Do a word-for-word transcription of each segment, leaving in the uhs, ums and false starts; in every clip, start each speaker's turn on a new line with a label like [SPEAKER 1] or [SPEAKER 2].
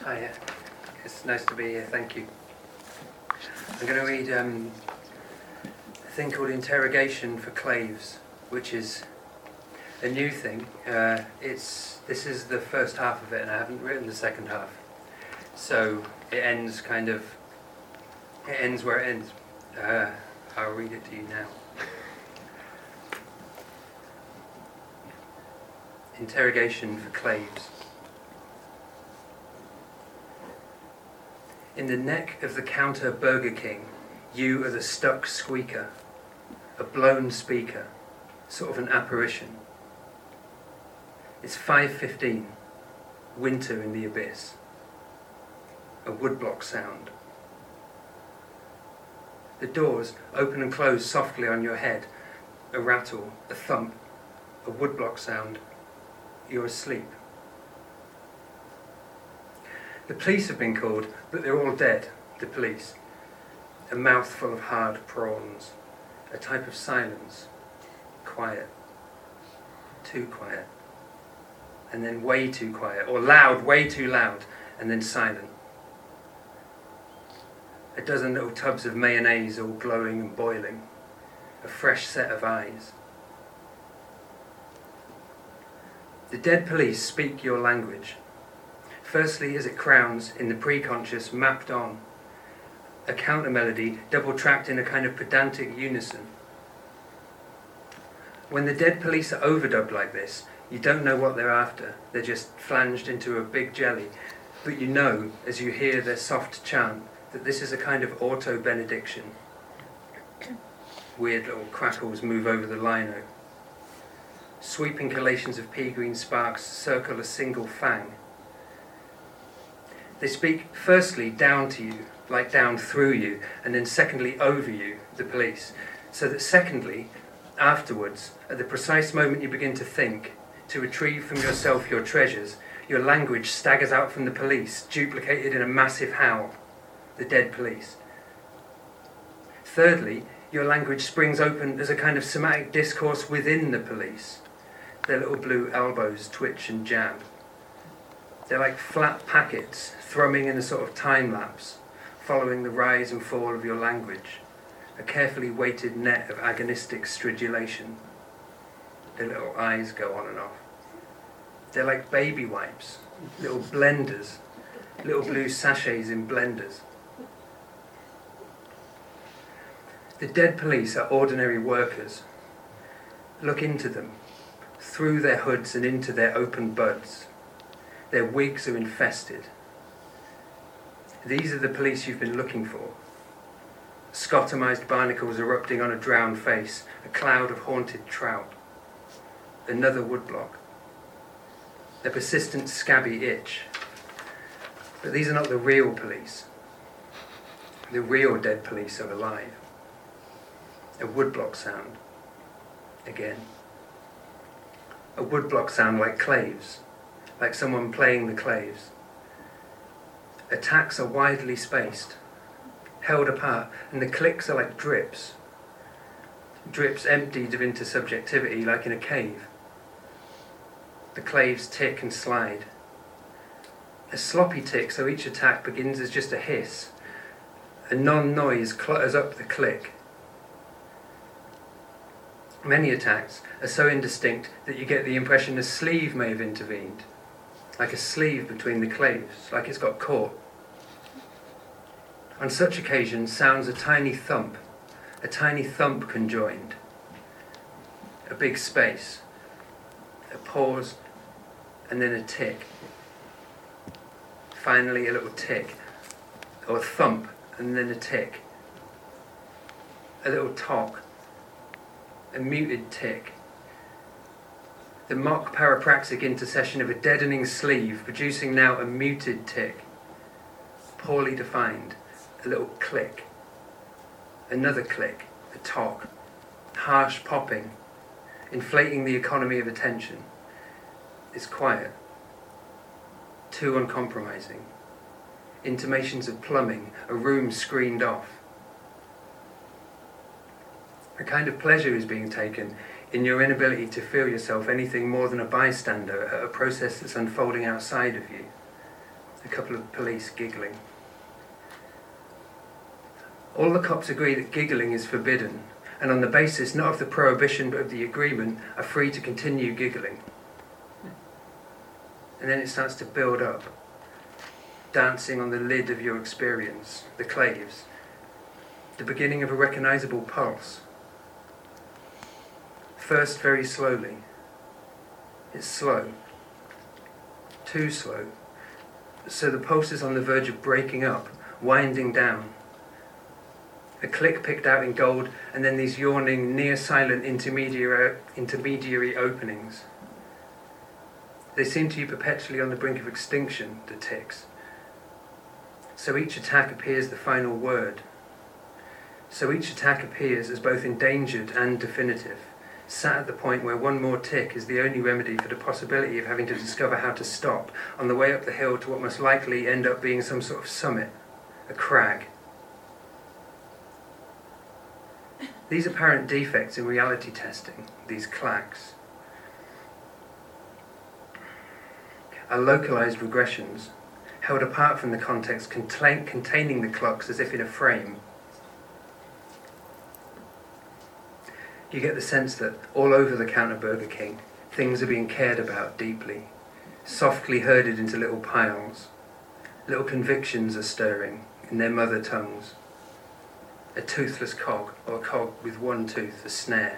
[SPEAKER 1] Hi, it's nice to be here, thank you. I'm going to read um, a thing called Interrogation for Claves, which is a new thing. Uh, it's This is the first half of it, and I haven't written the second half. So it ends kind of, it ends where it ends. Uh, I'll read it to you now. Interrogation for Claves. In the neck of the counter Burger King, you are the stuck squeaker, a blown speaker, sort of an apparition. It's five fifteen, winter in the abyss. A woodblock sound. The doors open and close softly on your head. A rattle, a thump, a woodblock sound. You're asleep. The police have been called, but they're all dead, the police. A mouthful of hard prawns. A type of silence. Quiet. Too quiet. And then way too quiet. Or loud, way too loud. And then silent. A dozen little tubs of mayonnaise all glowing and boiling. A fresh set of eyes. The dead police speak your language. Firstly, as it crowns in the pre-conscious mapped on, a counter melody double-tracked in a kind of pedantic unison. When the dead police are overdubbed like this, you don't know what they're after. They're just flanged into a big jelly. But you know, as you hear their soft chant, that this is a kind of auto-benediction. Weird little crackles move over the lino. Sweeping collations of pea green sparks circle a single fang. They speak firstly down to you, like down through you, and then secondly over you, the police, so that secondly, afterwards, at the precise moment you begin to think, to retrieve from yourself your treasures, your language staggers out from the police, duplicated in a massive howl, the dead police. Thirdly, your language springs open as a kind of somatic discourse within the police. Their little blue elbows twitch and jab. They're like flat packets thrumming in a sort of time lapse, following the rise and fall of your language, a carefully weighted net of agonistic stridulation. Their little eyes go on and off. They're like baby wipes, little blenders, little blue sachets in blenders. The dead police are ordinary workers. Look into them, through their hoods and into their open buds. Their wigs are infested. These are the police you've been looking for. Scotomized barnacles erupting on a drowned face, a cloud of haunted trout. Another woodblock. A persistent scabby itch. But these are not the real police. The real dead police are alive. A woodblock sound. Again. A woodblock sound like claves. Like someone playing the claves. Attacks are widely spaced, held apart, and the clicks are like drips. Drips emptied of intersubjectivity, like in a cave. The claves tick and slide. A sloppy tick, so each attack begins as just a hiss. A non-noise clutters up the click. Many attacks are so indistinct that you get the impression a sleeve may have intervened. Like a sleeve between the claves, like it's got caught. On such occasions, sounds a tiny thump, a tiny thump conjoined. A big space, a pause, and then a tick. Finally, a little tick, or a thump, and then a tick. A little talk, a muted tick. The mock parapraxic intercession of a deadening sleeve, producing now a muted tick. Poorly defined, a little click. Another click, a talk. Harsh popping, inflating the economy of attention. It's quiet. Too uncompromising. Intimations of plumbing, a room screened off. A kind of pleasure is being taken in your inability to feel yourself anything more than a bystander at a process that's unfolding outside of you. a couple of police giggling. All the cops agree that giggling is forbidden, and on the basis not of the prohibition but of the agreement, are free to continue giggling. And then it starts to build up, dancing on the lid of your experience, the claves, the beginning of a recognisable pulse. First very slowly. It's slow, too slow, so the pulse is on the verge of breaking up, winding down. A click picked out in gold, and then these yawning, near-silent intermediary, intermediary openings. They seem to you perpetually on the brink of extinction, the ticks. So each attack appears the final word. So each attack appears as both endangered and definitive, sat at the point where one more tick is the only remedy for the possibility of having to discover how to stop on the way up the hill to what must likely end up being some sort of summit, a crag. These apparent defects in reality testing, these clacks, are localized regressions, held apart from the context contain- containing the clocks as if in a frame. You get the sense that all over the counter Burger King, things are being cared about deeply, softly herded into little piles. Little convictions are stirring in their mother tongues. A toothless cog, or a cog with one tooth, a snare.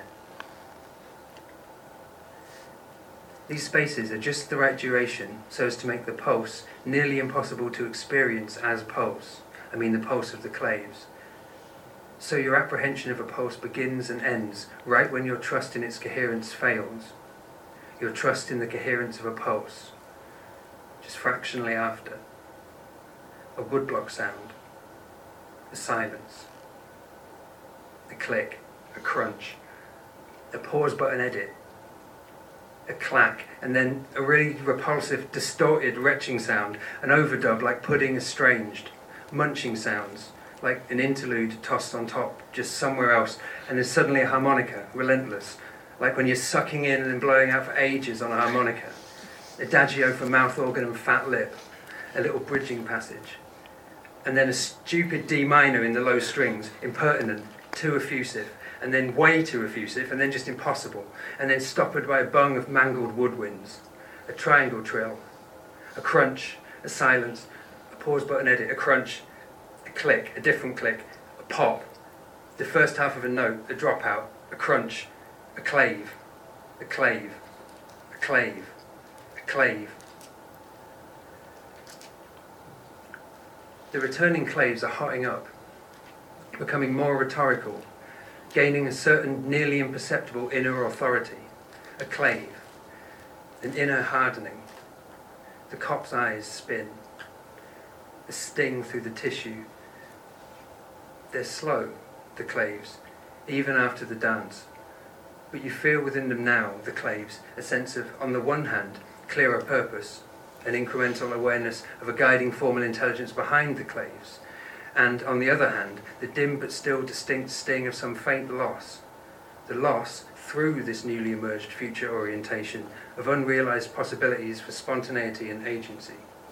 [SPEAKER 1] These spaces are just the right duration so as to make the pulse nearly impossible to experience as pulse. I mean the pulse of the claves. So your apprehension of a pulse begins and ends right when your trust in its coherence fails. Your trust in the coherence of a pulse, just fractionally after. A woodblock sound, a silence, a click, a crunch, a pause button edit, a clack, and then a really repulsive, distorted, retching sound, an overdub like pudding estranged, munching sounds, like an interlude tossed on top, just somewhere else, and then suddenly a harmonica, relentless, like when you're sucking in and then blowing out for ages on a harmonica, adagio for mouth organ and fat lip, a little bridging passage, and then a stupid D minor in the low strings, impertinent, too effusive, and then way too effusive, and then just impossible, and then stoppered by a bung of mangled woodwinds, a triangle trill, a crunch, a silence, a pause button edit, a crunch, a click, a different click, a pop, the first half of a note, a dropout, a crunch, a clave, a clave, a clave, a clave. The returning claves are hotting up, becoming more rhetorical, gaining a certain nearly imperceptible inner authority, a clave, an inner hardening. The cop's eyes spin, a sting through the tissue. They're slow, the claves, even after the dance. But you feel within them now, the claves, a sense of, on the one hand, clearer purpose, an incremental awareness of a guiding formal intelligence behind the claves, and, on the other hand, the dim but still distinct sting of some faint loss, the loss, through this newly emerged future orientation, of unrealized possibilities for spontaneity and agency.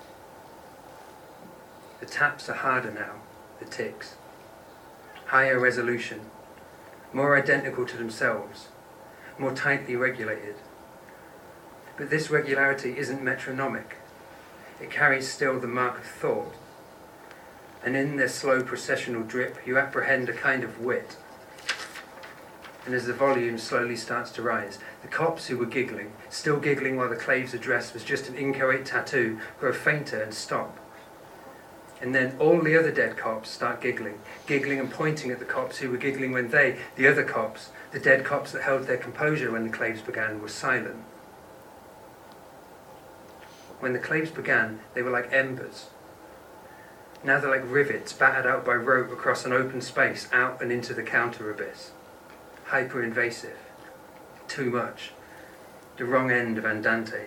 [SPEAKER 1] The taps are harder now, the ticks, higher resolution, more identical to themselves, more tightly regulated. But this regularity isn't metronomic. It carries still the mark of thought. And in their slow processional drip, you apprehend a kind of wit. And as the volume slowly starts to rise, the cops who were giggling, still giggling while the claves address was just an inchoate tattoo, grow fainter and stop. And then all the other dead cops start giggling, giggling and pointing at the cops who were giggling when they, the other cops, the dead cops that held their composure when the claves began, were silent. When the claves began, they were like embers. Now they're like rivets battered out by rope across an open space, out and into the counter abyss. Hyper-invasive. Too much. The wrong end of Andante.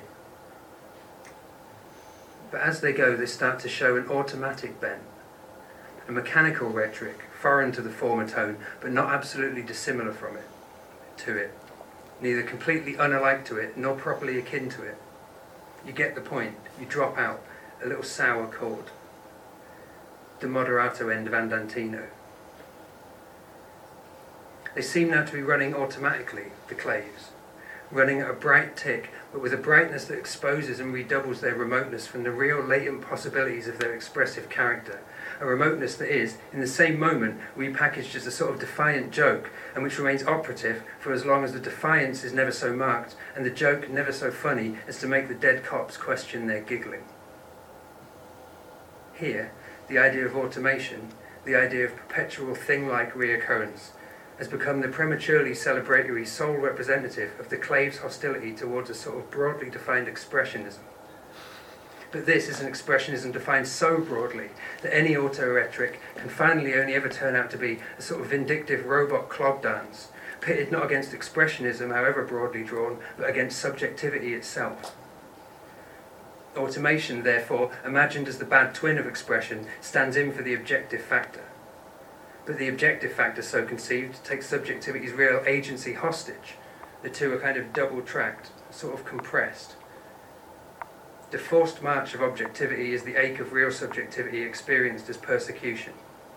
[SPEAKER 1] But as they go, they start to show an automatic bent, a mechanical rhetoric, foreign to the former tone, but not absolutely dissimilar from it, to it, neither completely unalike to it, nor properly akin to it. You get the point, you drop out, a little sour chord, the moderato end of Andantino. They seem now to be running automatically, the claves, running at a bright tick, but with a brightness that exposes and redoubles their remoteness from the real latent possibilities of their expressive character, a remoteness that is, in the same moment, repackaged as a sort of defiant joke, and which remains operative for as long as the defiance is never so marked, and the joke never so funny as to make the dead cops question their giggling. Here, the idea of automation, the idea of perpetual thing-like reoccurrence, has become the prematurely celebratory sole representative of the clave's hostility towards a sort of broadly defined expressionism. But this is an expressionism defined so broadly that any auto-rhetoric can finally only ever turn out to be a sort of vindictive robot clog dance, pitted not against expressionism, however broadly drawn, but against subjectivity itself. Automation, therefore, imagined as the bad twin of expression, stands in for the objective factor. But the objective factor, so conceived, takes subjectivity's real agency hostage. The two are kind of double-tracked, sort of compressed. The forced march of objectivity is the ache of real subjectivity experienced as persecution.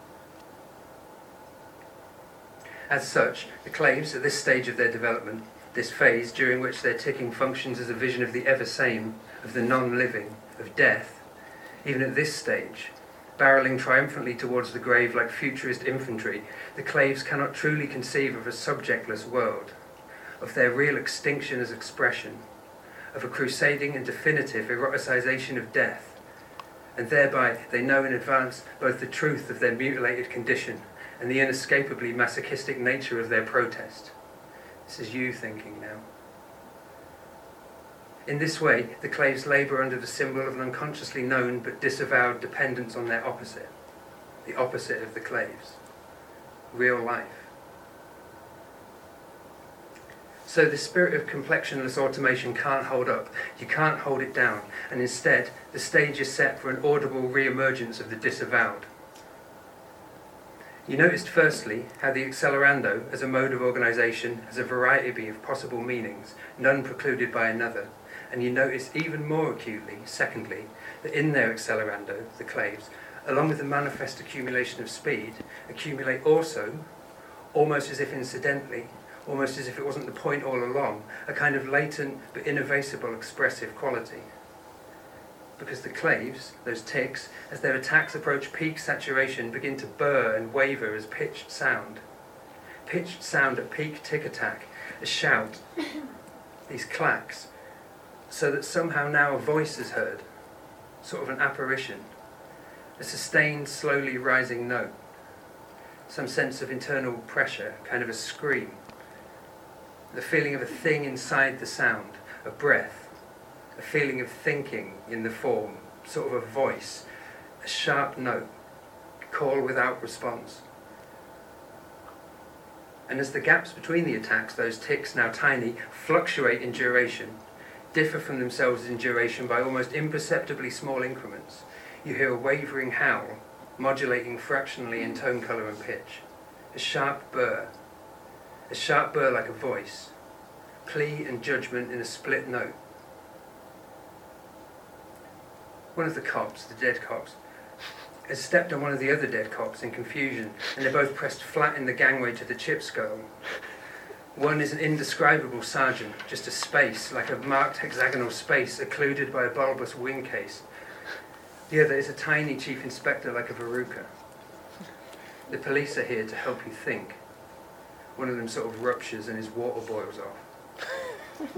[SPEAKER 1] As such, the claves, at this stage of their development, this phase during which their ticking functions as a vision of the ever-same, of the non-living, of death, even at this stage, barreling triumphantly towards the grave like futurist infantry, the claves cannot truly conceive of a subjectless world, of their real extinction as expression, of a crusading and definitive eroticization of death, and thereby they know in advance both the truth of their mutilated condition and the inescapably masochistic nature of their protest. This is you thinking now. In this way, the claves labour under the symbol of an unconsciously known but disavowed dependence on their opposite, the opposite of the claves, real life. So the spirit of complexionless automation can't hold up, you can't hold it down, and instead the stage is set for an audible re-emergence of the disavowed. You noticed firstly how the accelerando as a mode of organisation has a variety of possible meanings, none precluded by another, and you notice even more acutely, secondly, that in their accelerando, the claves, along with the manifest accumulation of speed, accumulate also, almost as if incidentally, almost as if it wasn't the point all along, a kind of latent but inevasible expressive quality. Because the claves, those ticks, as their attacks approach peak saturation, begin to burr and waver as pitched sound. Pitched sound at peak tick attack, a shout, these clacks, so that somehow now a voice is heard, sort of an apparition, a sustained, slowly rising note, some sense of internal pressure, kind of a scream, the feeling of a thing inside the sound, a breath, a feeling of thinking in the form, sort of a voice, a sharp note, call without response. And as the gaps between the attacks, those ticks, now tiny, fluctuate in duration, differ from themselves in duration by almost imperceptibly small increments, you hear a wavering howl, modulating fractionally in tone colour and pitch, a sharp burr, a sharp burr like a voice, plea and judgment in a split note. One of the cops, the dead cops, has stepped on one of the other dead cops in confusion, and they're both pressed flat in the gangway to the chip skull. One is an indescribable sergeant, just a space, like a marked hexagonal space, occluded by a bulbous wing case. The other is a tiny chief inspector like a verruca. The police are here to help you think. One of them sort of ruptures and his water boils off.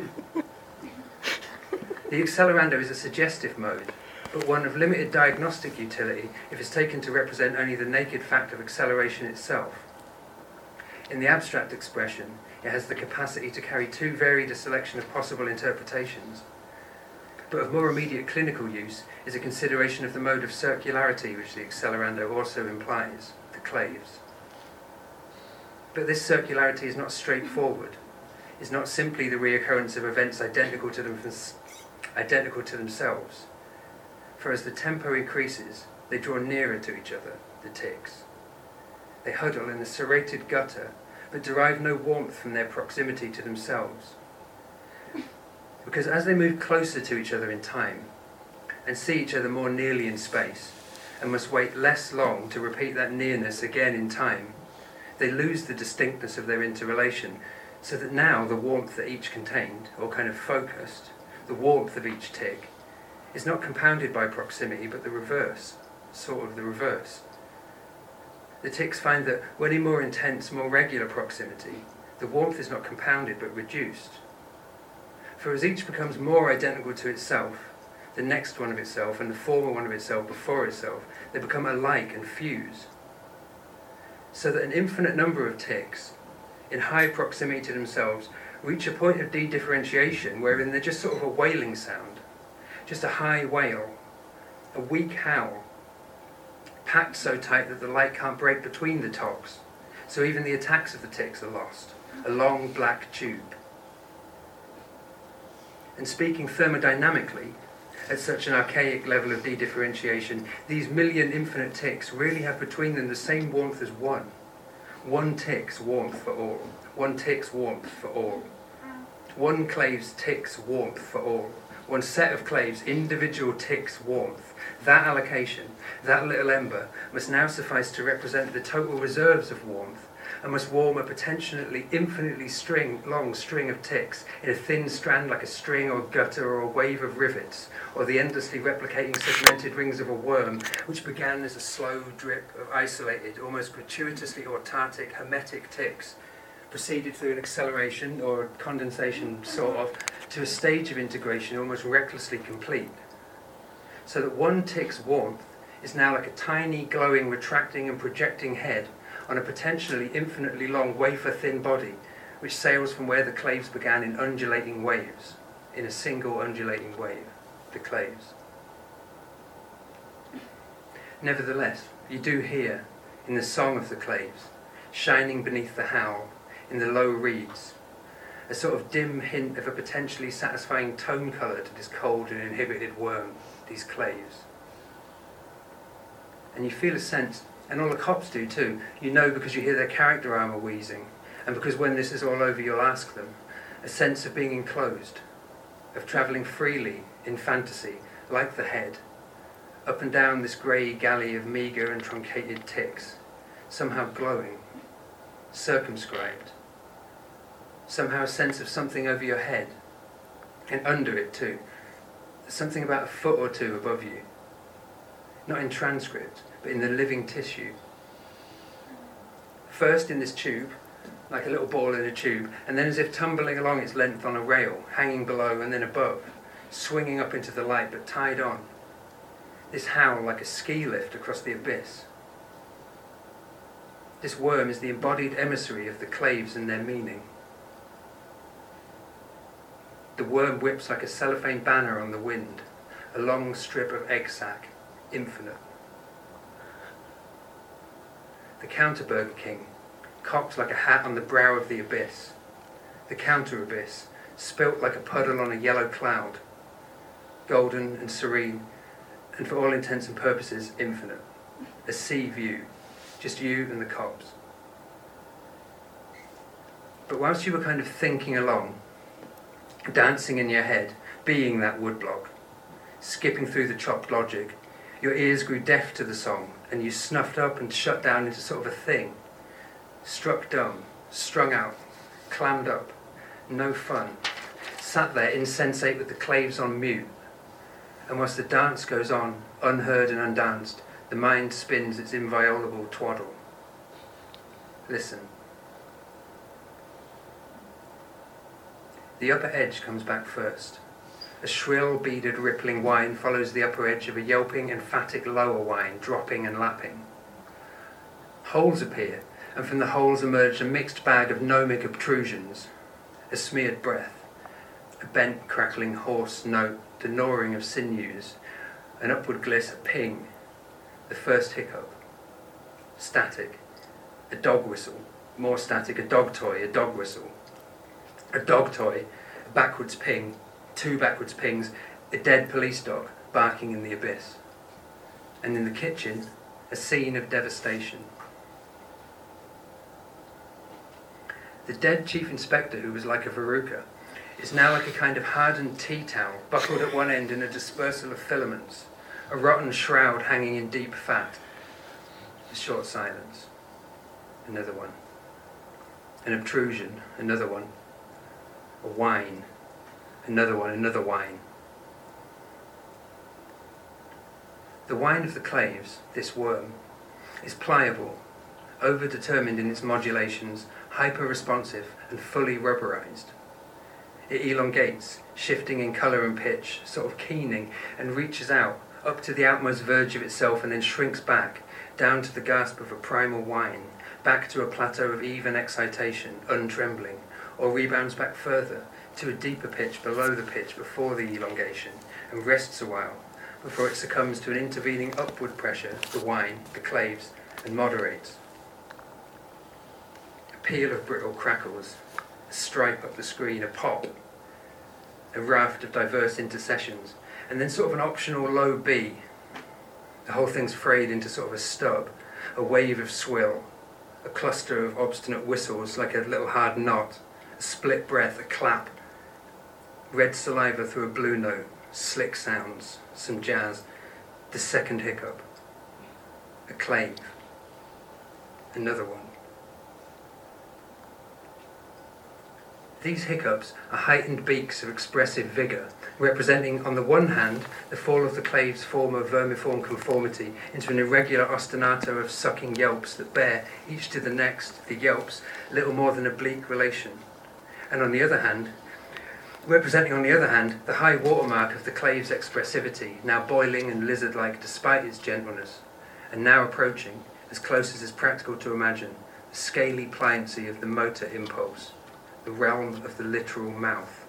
[SPEAKER 1] The accelerando is a suggestive mode, but one of limited diagnostic utility if it's taken to represent only the naked fact of acceleration itself. In the abstract expression, it has the capacity to carry too varied a selection of possible interpretations. But of more immediate clinical use is a consideration of the mode of circularity which the accelerando also implies, the claves. But this circularity is not straightforward, is not simply the reoccurrence of events identical to them, identical to themselves. For as the tempo increases, they draw nearer to each other, the ticks. They huddle in a serrated gutter, but derive no warmth from their proximity to themselves. Because as they move closer to each other in time, and see each other more nearly in space, and must wait less long to repeat that nearness again in time, they lose the distinctness of their interrelation, so that now the warmth that each contained, or kind of focused, the warmth of each tick, is not compounded by proximity, but the reverse, sort of the reverse. The ticks find that when in more intense, more regular proximity, the warmth is not compounded but reduced. For as each becomes more identical to itself, the next one of itself, and the former one of itself before itself, they become alike and fuse. So that an infinite number of ticks, in high proximity to themselves, reach a point of de-differentiation wherein they're just sort of a wailing sound, just a high wail, a weak howl, packed so tight that the light can't break between the tops, so even the attacks of the ticks are lost, a long black tube. And speaking thermodynamically, at such an archaic level of de-differentiation, these million infinite ticks really have between them the same warmth as one. One tick's warmth for all. One tick's warmth for all. One clave's tick's warmth for all. One set of claves, individual ticks' warmth. That allocation, that little ember, must now suffice to represent the total reserves of warmth, and must warm a potentially infinitely string, long string of ticks in a thin strand like a string or gutter or a wave of rivets, or the endlessly replicating segmented rings of a worm, which began as a slow drip of isolated, almost gratuitously autartic, hermetic ticks, proceeded through an acceleration or condensation sort of, to a stage of integration almost recklessly complete. So that one tick's warmth is now like a tiny, glowing, retracting and projecting head on a potentially infinitely long wafer-thin body, which sails from where the claves began in undulating waves, in a single undulating wave, the claves. Nevertheless, you do hear, in the song of the claves, shining beneath the howl, in the low reeds, a sort of dim hint of a potentially satisfying tone colour to this cold and inhibited worm, these claves. And you feel a sense, and all the cops do too, you know because you hear their character armour wheezing, and because when this is all over you'll ask them, a sense of being enclosed, of travelling freely in fantasy, like the head, up and down this grey galley of meagre and truncated ticks, somehow glowing, circumscribed, somehow a sense of something over your head, and under it too, something about a foot or two above you, not in transcript, but in the living tissue. First in this tube, like a little ball in a tube, and then as if tumbling along its length on a rail, hanging below and then above, swinging up into the light but tied on. This howl like a ski lift across the abyss. This worm is the embodied emissary of the claves and their meaning. The worm whips like a cellophane banner on the wind, a long strip of egg sac, infinite. The counter Burger King, cocked like a hat on the brow of the abyss. The counter abyss, spilt like a puddle on a yellow cloud, golden and serene, and for all intents and purposes, infinite. A sea view, just you and the cops. But whilst you were kind of thinking along, dancing in your head, being that woodblock, skipping through the chopped logic, your ears grew deaf to the song, and you snuffed up and shut down into sort of a thing, struck dumb, strung out, clammed up, no fun, sat there insensate with the claves on mute, and whilst the dance goes on, unheard and undanced, the mind spins its inviolable twaddle. Listen. The upper edge comes back first. A shrill, beaded, rippling whine follows the upper edge of a yelping, emphatic lower whine, dropping and lapping. Holes appear, and from the holes emerge a mixed bag of gnomic obtrusions, a smeared breath, a bent, crackling, hoarse note, the gnawing of sinews, an upward gliss, a ping, the first hiccup. Static, a dog whistle, more static, a dog toy, a dog whistle. A dog toy, a backwards ping, two backwards pings, a dead police dog barking in the abyss. And in the kitchen, a scene of devastation. The dead chief inspector, who was like a verruca, is now like a kind of hardened tea towel, buckled at one end in a dispersal of filaments, a rotten shroud hanging in deep fat. A short silence. Another one. An obtrusion. Another one. A whine. Another one. Another whine. The whine of the claves, this worm, is pliable, over-determined in its modulations, hyper-responsive and fully rubberized. It elongates, shifting in colour and pitch, sort of keening, and reaches out, up to the outmost verge of itself and then shrinks back, down to the gasp of a primal whine, back to a plateau of even excitation, untrembling, or rebounds back further, to a deeper pitch below the pitch before the elongation, and rests a while, before it succumbs to an intervening upward pressure, the whine, the claves, and moderates. A peal of brittle crackles, a stripe up the screen, a pop, a raft of diverse intercessions, and then sort of an optional low B. The whole thing's frayed into sort of a stub, a wave of swill, a cluster of obstinate whistles like a little hard knot, a split breath, a clap, red saliva through a blue note, slick sounds, some jazz, the second hiccup, a clave, another one. These hiccups are heightened beaks of expressive vigour, representing on the one hand the fall of the clave's former vermiform conformity into an irregular ostinato of sucking yelps that bear, each to the next, the yelps, little more than oblique relation, and on the other hand, representing on the other hand the high watermark of the clave's expressivity, now boiling and lizard-like despite its gentleness, and now approaching, as close as is practical to imagine, the scaly pliancy of the motor impulse, the realm of the literal mouth.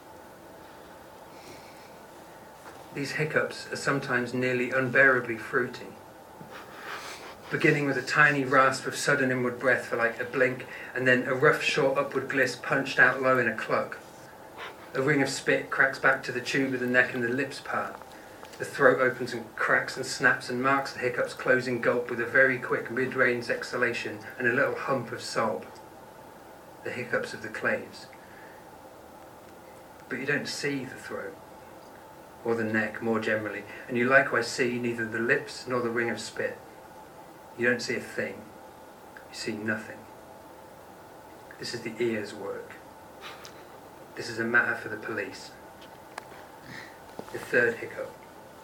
[SPEAKER 1] These hiccups are sometimes nearly unbearably fruity, beginning with a tiny rasp of sudden inward breath for like a blink, and then a rough short upward gliss punched out low in a cluck. A ring of spit cracks back to the tube of the neck and the lips part. The throat opens and cracks and snaps and marks the hiccup's closing gulp with a very quick mid-range exhalation and a little hump of sob. The hiccups of the claves. But you don't see the throat, or the neck more generally, and you likewise see neither the lips nor the ring of spit. You don't see a thing. You see nothing. This is the ear's work. This is a matter for the police. The third hiccup.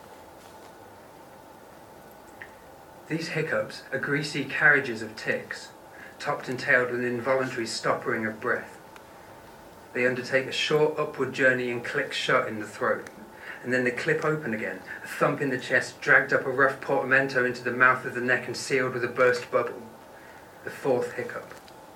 [SPEAKER 1] These hiccups are greasy carriages of ticks, topped and tailed with an involuntary stoppering of breath. They undertake a short upward journey and click shut in the throat, and then they clip open again, a thump in the chest, dragged up a rough portmanteau into the mouth of the neck and sealed with a burst bubble. The fourth hiccup.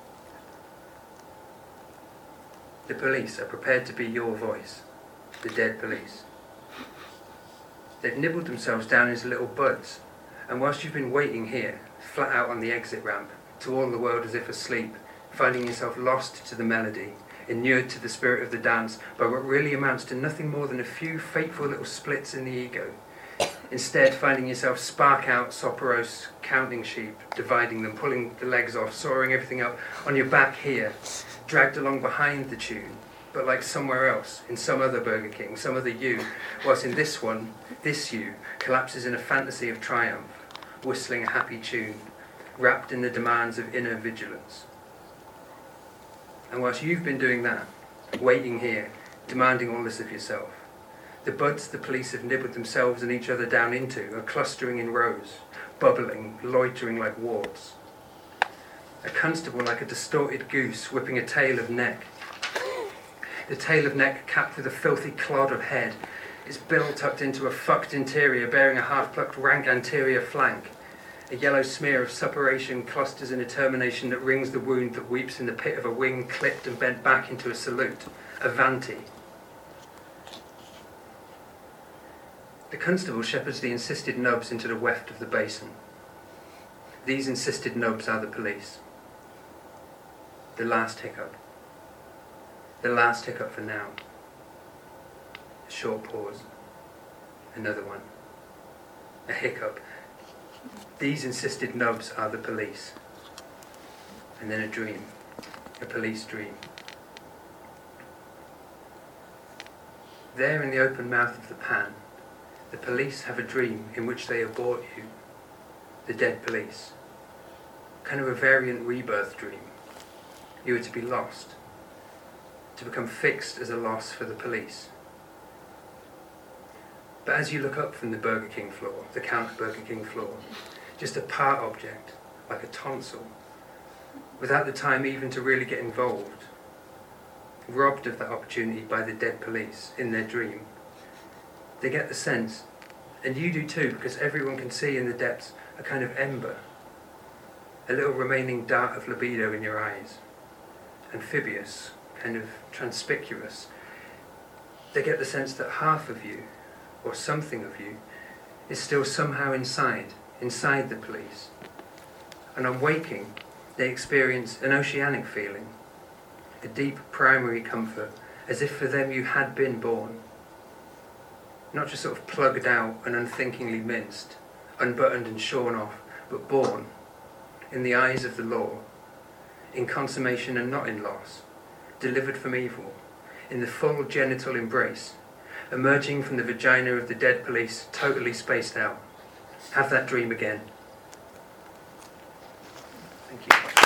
[SPEAKER 1] The police are prepared to be your voice, the dead police. They've nibbled themselves down into little buds, and whilst you've been waiting here, flat out on the exit ramp, to all the world as if asleep, finding yourself lost to the melody, inured to the spirit of the dance, by what really amounts to nothing more than a few fateful little splits in the ego. Instead, finding yourself spark out soporose counting sheep, dividing them, pulling the legs off, sawing everything up, on your back here, dragged along behind the tune, but like somewhere else, in some other Burger King, some other you, whilst in this one, this you, collapses in a fantasy of triumph, whistling a happy tune, wrapped in the demands of inner vigilance. And whilst you've been doing that, waiting here, demanding all this of yourself, the buds the police have nibbled themselves and each other down into are clustering in rows, bubbling, loitering like warts. A constable like a distorted goose whipping a tail of neck. The tail of neck capped with a filthy clod of head, its bill tucked into a fucked interior bearing a half-plucked rank anterior flank. A yellow smear of suppuration clusters in a termination that rings the wound that weeps in the pit of a wing clipped and bent back into a salute, a vanty. The constable shepherds the insisted nubs into the weft of the basin. These insisted nubs are the police. The last hiccup. The last hiccup for now. A short pause. Another one. A hiccup. These insisted nubs are the police. And then a dream. A police dream. There in the open mouth of the pan, the police have a dream in which they abort you, the dead police. Kind of a variant rebirth dream. You are to be lost, to become fixed as a loss for the police. But as you look up from the Burger King floor, the Count Burger King floor, just a part object, like a tonsil, without the time even to really get involved, robbed of that opportunity by the dead police in their dream, they get the sense, and you do too, because everyone can see in the depths a kind of ember, a little remaining dart of libido in your eyes, amphibious, kind of conspicuous. They get the sense that half of you, or something of you, is still somehow inside, inside the police. And on waking, they experience an oceanic feeling, a deep primary comfort, as if for them you had been born. Not just sort of plugged out and unthinkingly minced, unbuttoned and shorn off, but born, in the eyes of the law, in consummation and not in loss, delivered from evil, in the full genital embrace, emerging from the vagina of the dead police, totally spaced out. Have that dream again. Thank you.